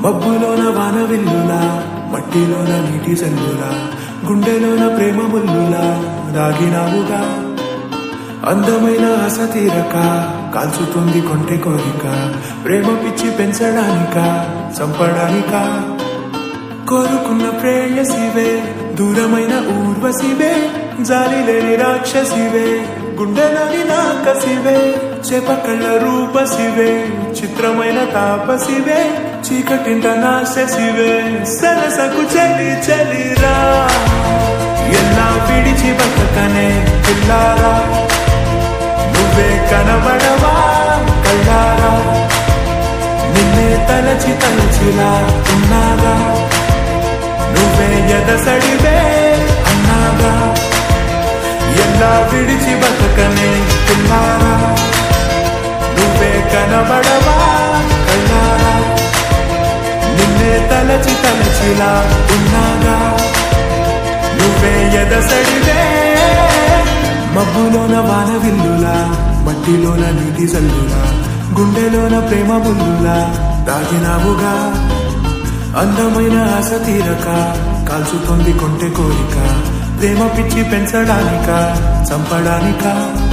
మబ్బులోన వాన విల్లులా, మట్టిలోన నీటి జల్లులా, గుండెలోన ప్రేమ ముల్లులా దాగినావుగా. అందమైన ఆశ తీరక కాల్చుతుంది కొంటె కోరిక, ప్రేమ పిచ్చి పెంచడానిక చంపడానిక. కోరుకున్న ప్రేయసివే, దూరమైన ఊర్వశివే, జాలి లేని రాక్షసివే, గుండెలోని నాకసివే, చేపకళ్ళ రూపసివే, చిత్రమైన తాపసివే, చీకటింట నాశసివే, సరసకు చలి చలిరా. ఎలా విడిచి బతకనే పిల్లారా, నువ్వే కనబడవా కళ్ళారా, నిన్నే తలచి తలచిలా ఉన్నాగా, నువ్వే ఎదసడివే అన్నాగా. ఎలా విడిచి బతకనే పిల్లారా, నువ్వే కనబడవా కళ్ళారా, నిన్నే తలచి తలచిలా ఉన్నాగా, నువ్వే ఎదసడివే. మబ్బులోన వాన విల్లులా, మట్టిలోన నీటి జల్లులా, గుండెలోన ప్రేమ ముల్లులా దాగినావుగా. అందమైన ఆశ తీరక కాల్చుతోంది కొంటె కోరిక, ప్రేమ పిచ్చి పెంచడానిక చంపడానిక.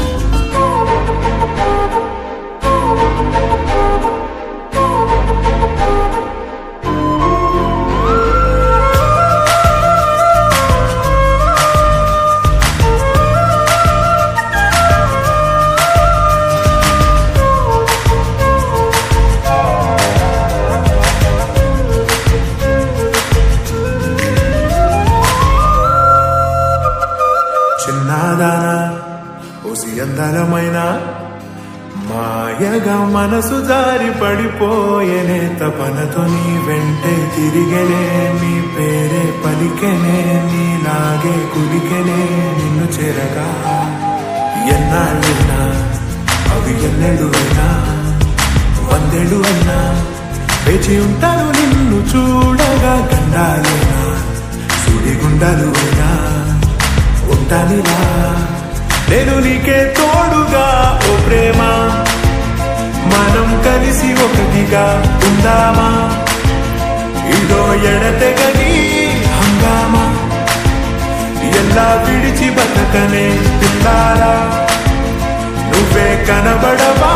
చిన్నదానా ఓసి అందరమైన మాయగా మనసు జారి పడిపోయేనే, తపనతో నీ వెంటే తిరిగేనే, నీ పేరే పలికెనే, నీలాగే కులికెనే నిన్ను చేరగా. ఎన్నాళ్ళైనా అవి ఎన్నెడు అయినా, వందేళ్ళు అయినా వేచి ఉంటాను నిన్ను చూడగా. గండాలైనా సుడిగుండాలు అయినా ఉంటానిలా, నేను నీకే తోడుగా. ఓ ప్రేమ, మనం కలిసి ఒకటిగా ఉందామా, ఇదో ఎడతెగని హంగామా. ఎలా విడిచి బతకనే పిల్లారా, నువ్వే కనబడవా.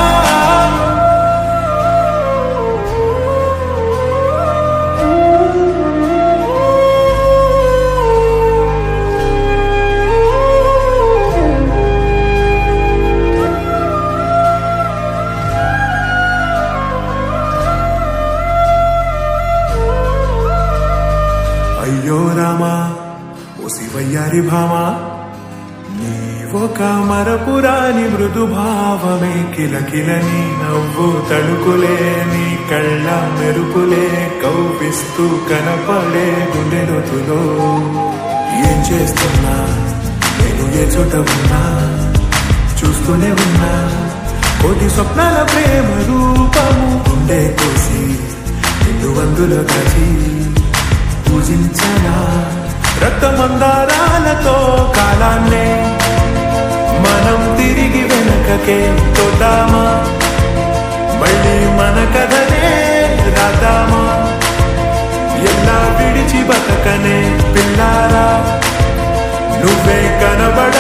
అయ్యో రామా ఓ శివయ్యారి భామా, నీ ఒక మరపురాని మృదు భావమే, కిలకిలని నవ్వు తడుకులే, నీ కళ్ళ మెరుపులే కవ్విస్తూ కనపడే గుండె లోతులో. ఏం చేస్తున్నా నేను ఏ చోట ఉన్నా, చూస్తూనే ఉన్నా కోటి స్వప్నాల ప్రేమ రూపము. గుండె కోసి నిన్ను వందులో కాచి పూజించనా, రక్తమందారాలతో కాలాన్నే మనం తిరిగి వెనకకే తోద్దామా, మళ్ళీ మన కథనే రాద్దామా. ఎలా విడిచి బతకనే పిల్లారా, నువ్వే కనబడ